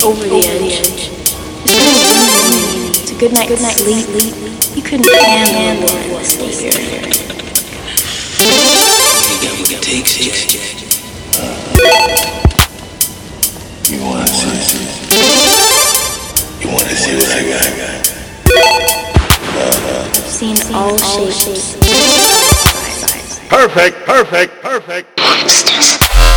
over the edge. It's a good night's sleep. You couldn't handle it, stay here. You got takes it. You wanna see? You wanna see what I got? Seen all shapes. Perfect. Monsters.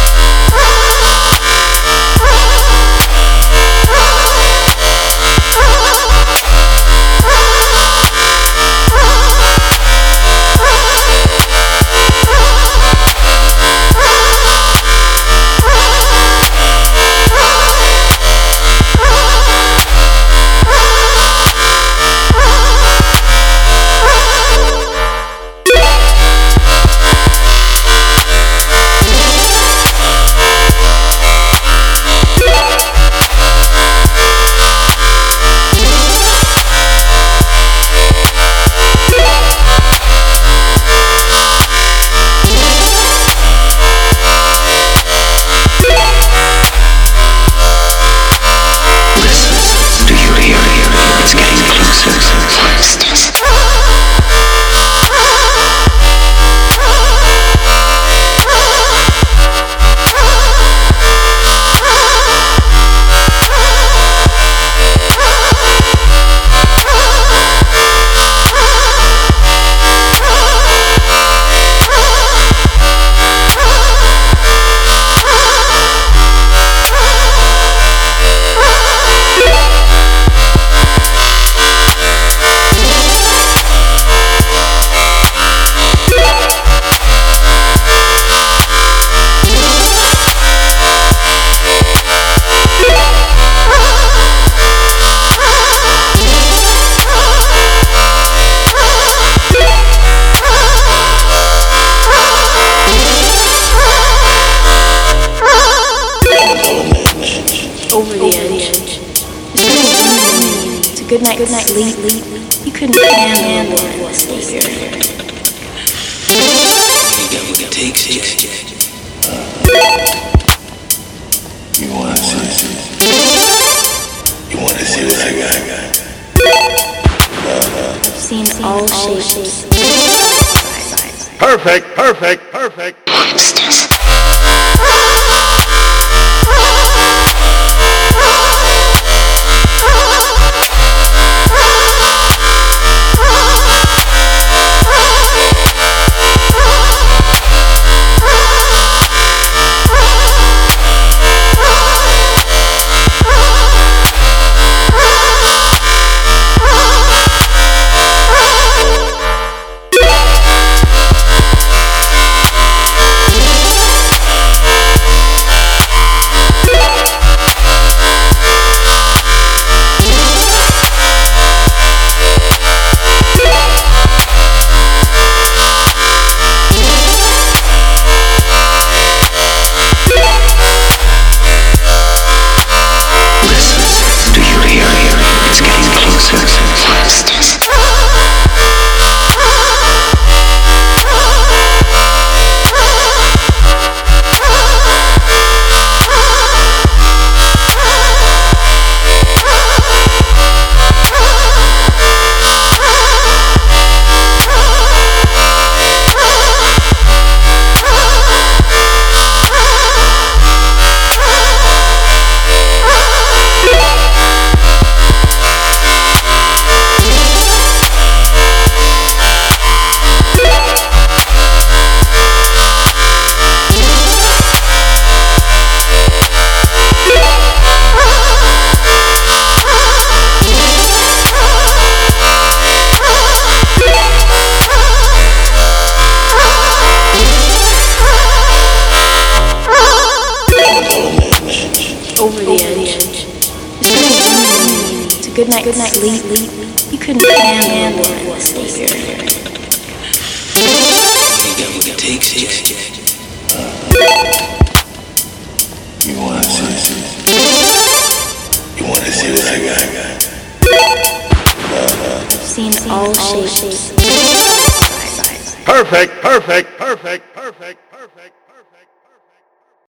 Over the edge. It's a good night's sleep. You couldn't handle it, stay here. You got takes it. You wanna see? You wanna see what I got? Seen all shapes. Perfect. Monsters. Over the edge. It's a good night's sleep. You couldn't handle it, stay here. You got takes it. You wanna see? You wanna see what I got? Seen all shapes. Perfect.